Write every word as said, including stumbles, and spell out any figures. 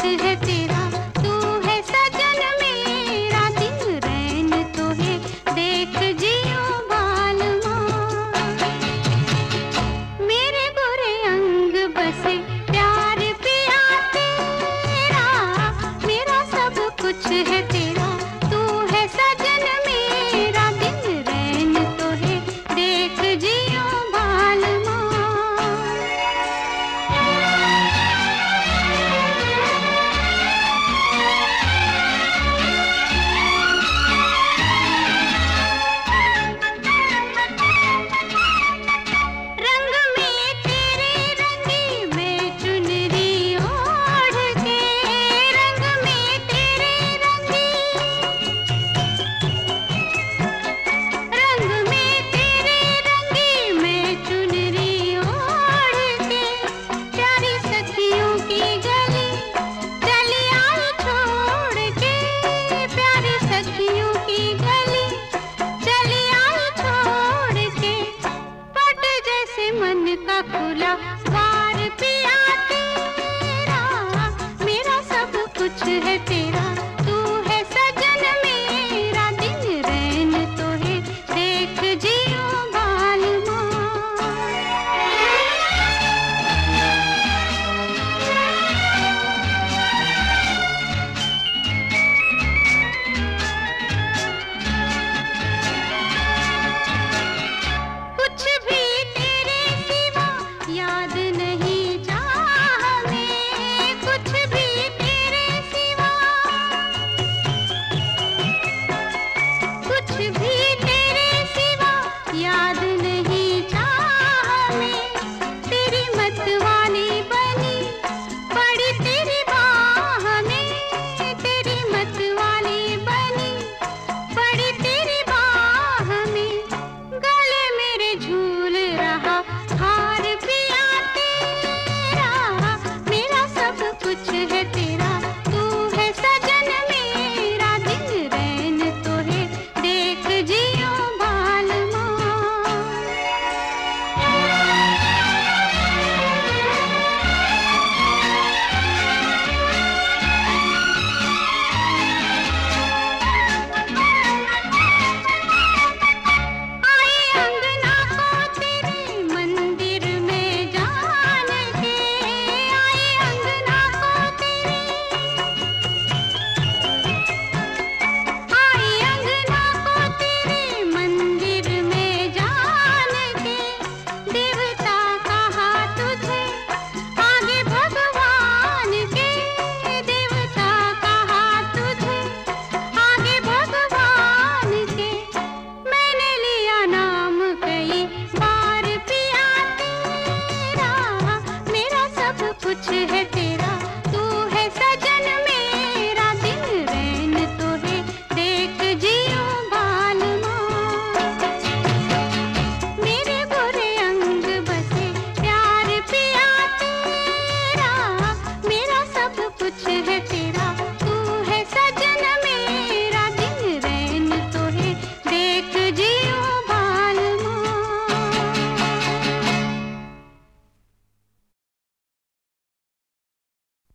है तेरा, तू है सजन मेरा, दिन रैन तो है देख जियो बालमा। मेरे गोरे अंग बसे प्यार पिया तेरा, मेरा सब कुछ है तेरा, तू है सजन मेरा, दिन रैन तो है देख जियो बालमा। रंग में तेरे रंगी मैं चुनरी ओढ़ के, रंग में तेरे रंगी, रंग में तेरे रंगी मैं चुनरी ओढ़ के, प्यारी सखियों की गली चली आई छोड़ के, प्यारी सखियों की गली चली आई छोड़ के, पट जैसे मन का खुला